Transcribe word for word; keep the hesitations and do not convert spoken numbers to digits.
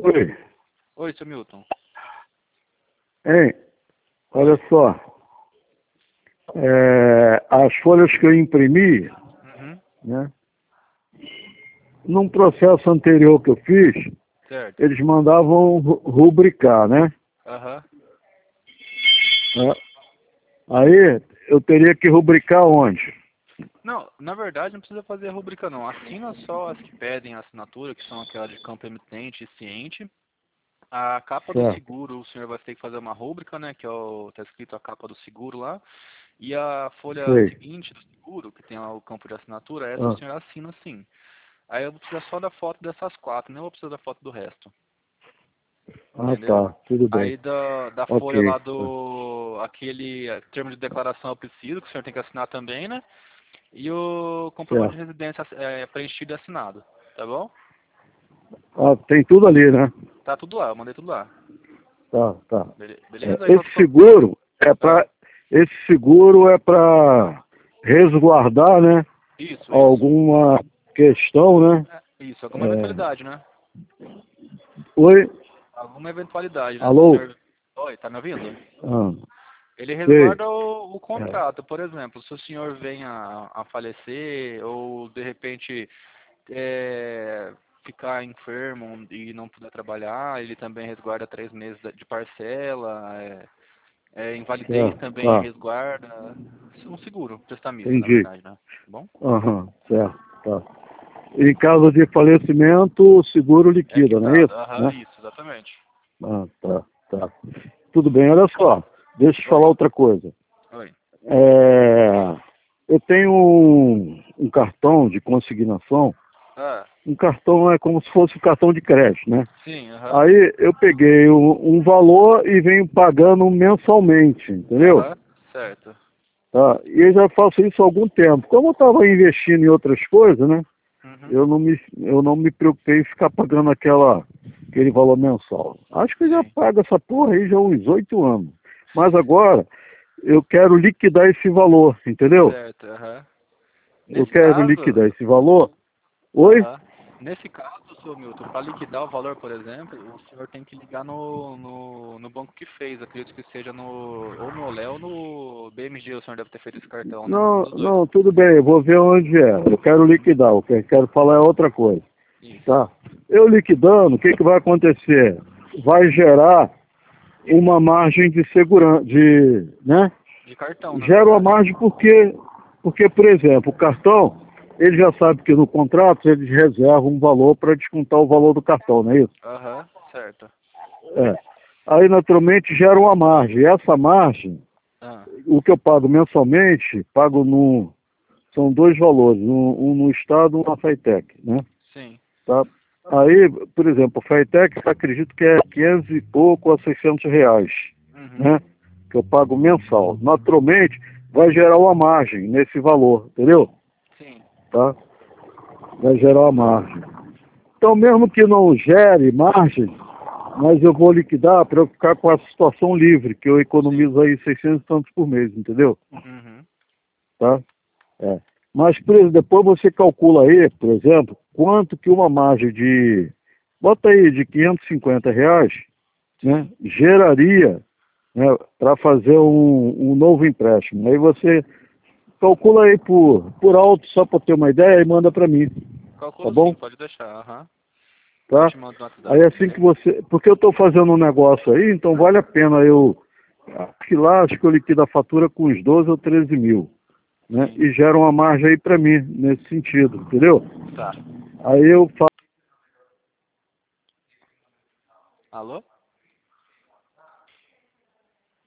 Oi. Oi, seu Milton. Hein, olha só. É, as folhas que eu imprimi, Uhum. né? Num processo anterior que eu fiz, Certo. eles mandavam ru- rubricar, né? Aham. É. Aí eu teria que rubricar onde? Não, na verdade não precisa fazer a rubrica não. Assina só as que pedem a assinatura, que são aquelas de campo emitente e ciente. A capa do Certo. seguro, o senhor vai ter que fazer uma rúbrica, né? Que é o, tá escrito a capa do seguro lá. E a folha Sei. seguinte do seguro, que tem lá o campo de assinatura, essa o Ah, senhor assina sim. Aí eu vou precisar só da foto dessas quatro, nem vou precisar da foto do resto. ah, Entendeu? tá. Tudo bem. Aí da, da folha Ok. lá do aquele eh, termo de declaração eu preciso, que o senhor tem que assinar também, né? E o comprovante de Certo. residência é, preenchido e assinado, tá bom? Ah, tem tudo ali, né? Tá tudo lá, eu mandei tudo lá. Tá, tá. Bele- É, Beleza? Aí qualquer esse coisa. seguro é Ah, para esse seguro é para resguardar, né? isso, isso. Alguma questão, né? É, isso, alguma É, eventualidade, né? oi, Alguma eventualidade, né? Se o alô? senhor. Oi, tá me ouvindo? Ah, Ele sei. resguarda o, o É, contrato, por exemplo, se o senhor vem a, a falecer ou de repente é, ficar enfermo e não puder trabalhar, ele também resguarda três meses de parcela, é, é, invalidez certo, também tá. resguarda, um seguro, prestamista, na Entendi. verdade, né? Tá bom? Aham, certo, tá. Em caso de falecimento, o seguro É liquida, não é quitado, isso? aham, Né? isso, exatamente. Ah, tá, tá. Tudo bem, olha só. Deixa eu te falar Oi, outra coisa. oi. É, eu tenho um, um cartão de consignação. Ah, Um cartão é como se fosse um cartão de crédito, né? sim, aham, Aí eu peguei um, um valor e venho pagando mensalmente, entendeu? aham, certo. Tá? E eu já faço isso há algum tempo. Como eu estava investindo em outras coisas, né? Uhum, Eu não me, eu não me preocupei em ficar pagando aquela, aquele valor mensal. Acho que eu já sim, pago essa porra aí já há uns oito anos. Mas sim, agora eu quero liquidar esse valor, entendeu? certo, aham. Eu Nesse quero caso, liquidar esse valor. Oi? aham. Nesse caso, senhor Milton, para liquidar o valor, por exemplo, o senhor tem que ligar no, no, no banco que fez. Acredito que seja no, ou no Olé ou no B M G, o senhor deve ter feito esse cartão, né? Um Não, dos dois. não, tudo bem, eu vou ver onde é. Eu quero Uhum. liquidar, o que eu quero falar é outra coisa. Isso. Tá? Eu liquidando, o que, que vai acontecer? Vai gerar uma margem de segurança, de, né? De cartão, na Gera uma verdade. margem porque, porque, por exemplo, o cartão, ele já sabe que no contrato eles reservam um valor para descontar o valor do cartão, não é isso? Aham, certo. É. Aí, naturalmente, gera uma margem. E essa margem, Ah, o que eu pago mensalmente, pago no. São dois valores, um, um no Estado e um na Fitec, né? sim. Tá? Aí, por exemplo, a Fitec, eu acredito que é quinhentos e pouco a seiscentos reais, Uhum. né? Que eu pago mensal. Naturalmente, vai gerar uma margem nesse valor, entendeu? Sim. Tá? Vai gerar uma margem. Então, mesmo que não gere margem, mas eu vou liquidar para eu ficar com a situação livre, que eu Sim. economizo aí seiscentos e tantos por mês, entendeu? Uhum. Tá? É. Mas, por exemplo, depois você calcula aí, por exemplo, quanto que uma margem de, bota aí, de quinhentos e cinquenta reais, né, Sim. geraria, né, para fazer um, um novo empréstimo. Aí você calcula aí por, por alto, só para ter uma ideia, e manda para mim, tá Calculo sim, bom? pode deixar. Aham. Eu Tá? te mando no Aí WhatsApp. assim que você, porque eu estou fazendo um negócio aí, então vale a pena eu, acho que lá, acho que eu liquido a fatura com uns doze ou treze mil, né, Sim. e gera uma margem aí para mim, nesse sentido, entendeu? Tá. Aí eu faço Alô?